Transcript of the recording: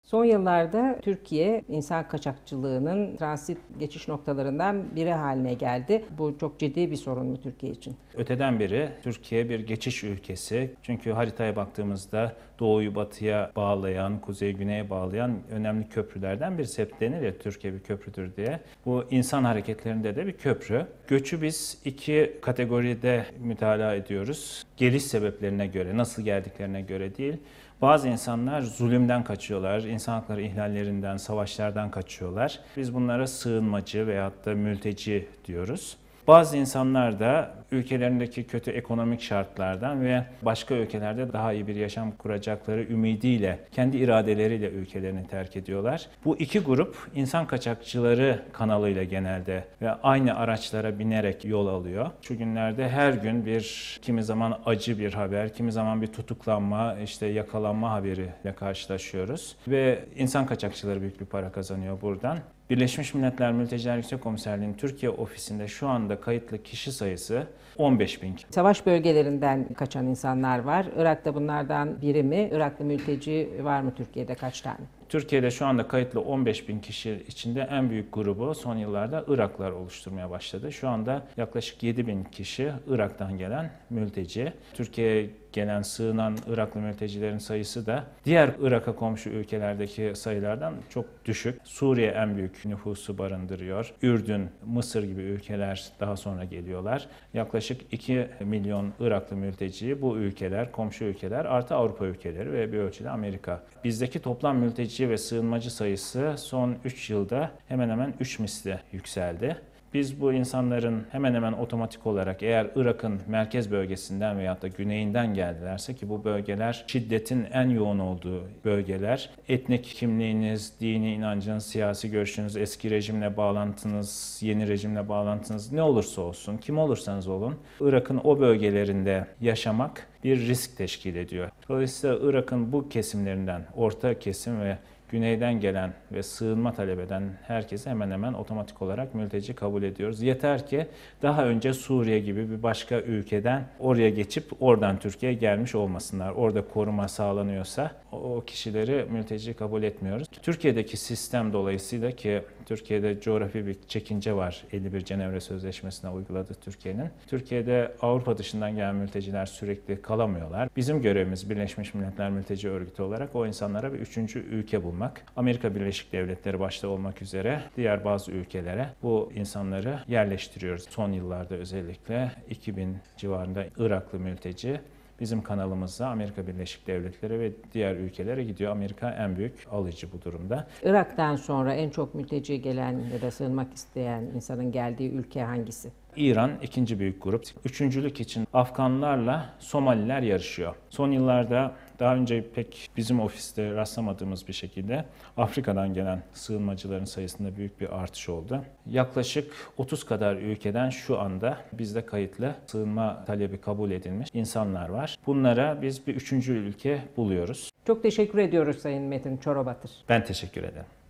Son yıllarda Türkiye insan kaçakçılığının transit geçiş noktalarından biri haline geldi. Bu çok ciddi bir sorun mu Türkiye için? Öteden beri Türkiye bir geçiş ülkesi. Çünkü haritaya baktığımızda doğuyu batıya bağlayan, kuzeyi güneye bağlayan önemli köprülerden birisi. Hep denir ya Türkiye bir köprüdür diye. Bu insan hareketlerinde de bir köprü. Göçü biz iki kategoride mütalaa ediyoruz. Geliş sebeplerine göre, nasıl geldiklerine göre değil. Bazı insanlar zulümden kaçıyorlar, insan hakları ihlallerinden, savaşlardan kaçıyorlar. Biz bunlara sığınmacı veyahut da mülteci diyoruz. Bazı insanlar da ülkelerindeki kötü ekonomik şartlardan ve başka ülkelerde daha iyi bir yaşam kuracakları ümidiyle, kendi iradeleriyle ülkelerini terk ediyorlar. Bu iki grup insan kaçakçıları kanalıyla genelde ve aynı araçlara binerek yol alıyor. Şu günlerde her gün kimi zaman acı bir haber, kimi zaman bir tutuklanma, yakalanma haberiyle karşılaşıyoruz. Ve insan kaçakçıları büyük bir para kazanıyor buradan. Birleşmiş Milletler Mülteciler Yüksek Komiserliği'nin Türkiye ofisinde şu anda kayıtlı kişi sayısı 15 bin. Savaş bölgelerinden kaçan insanlar var. Irak'ta bunlardan biri mi? Iraklı mülteci var mı Türkiye'de kaç tane? Türkiye'de şu anda kayıtlı 15 bin kişi içinde en büyük grubu son yıllarda Iraklılar oluşturmaya başladı. Şu anda yaklaşık 7 bin kişi Irak'tan gelen mülteci. Türkiye'ye gelen, sığınan Iraklı mültecilerin sayısı da diğer Irak'a komşu ülkelerdeki sayılardan çok düşük. Suriye en büyük nüfusu barındırıyor. Ürdün, Mısır gibi ülkeler daha sonra geliyorlar. Yaklaşık 2 milyon Iraklı mülteciyi bu ülkeler, komşu ülkeler artı Avrupa ülkeleri ve bir ölçüde Amerika. Bizdeki toplam mülteci ve sığınmacı sayısı son 3 yılda hemen hemen 3 misli yükseldi. Biz bu insanların hemen hemen otomatik olarak eğer Irak'ın merkez bölgesinden veyahut da güneyinden geldilerse ki bu bölgeler şiddetin en yoğun olduğu bölgeler, etnik kimliğiniz, dini inancınız, siyasi görüşünüz, eski rejimle bağlantınız, yeni rejimle bağlantınız ne olursa olsun, kim olursanız olun, Irak'ın o bölgelerinde yaşamak bir risk teşkil ediyor. Dolayısıyla Irak'ın bu kesimlerinden, orta kesim ve güneyden gelen ve sığınma talep eden herkese hemen hemen otomatik olarak mülteci kabul ediyoruz. Yeter ki daha önce Suriye gibi bir başka ülkeden oraya geçip oradan Türkiye'ye gelmiş olmasınlar. Orada koruma sağlanıyorsa o kişileri mülteci kabul etmiyoruz. Türkiye'deki sistem dolayısıyla ki Türkiye'de coğrafi bir çekince var. 51 Cenevre Sözleşmesi'ne uyguladı Türkiye'nin. Türkiye'de Avrupa dışından gelen mülteciler sürekli kalamıyorlar. Bizim görevimiz Birleşmiş Milletler Mülteci Örgütü olarak o insanlara bir üçüncü ülke bulmak. Amerika Birleşik Devletleri başta olmak üzere diğer bazı ülkelere bu insanları yerleştiriyoruz. Son yıllarda özellikle 2000 civarında Iraklı mülteci bizim kanalımızda Amerika Birleşik Devletleri ve diğer ülkelere gidiyor. Amerika en büyük alıcı bu durumda. Irak'tan sonra en çok mülteci gelen ya da sığınmak isteyen insanın geldiği ülke hangisi? İran ikinci büyük grup. Üçüncülük için Afganlarla Somaliler yarışıyor. Son yıllarda daha önce pek bizim ofiste rastlamadığımız bir şekilde Afrika'dan gelen sığınmacıların sayısında büyük bir artış oldu. Yaklaşık 30 kadar ülkeden şu anda bizde kayıtlı sığınma talebi kabul edilmiş insanlar var. Bunlara biz bir üçüncü ülke buluyoruz. Çok teşekkür ediyoruz Sayın Metin Çorobatır. Ben teşekkür ederim.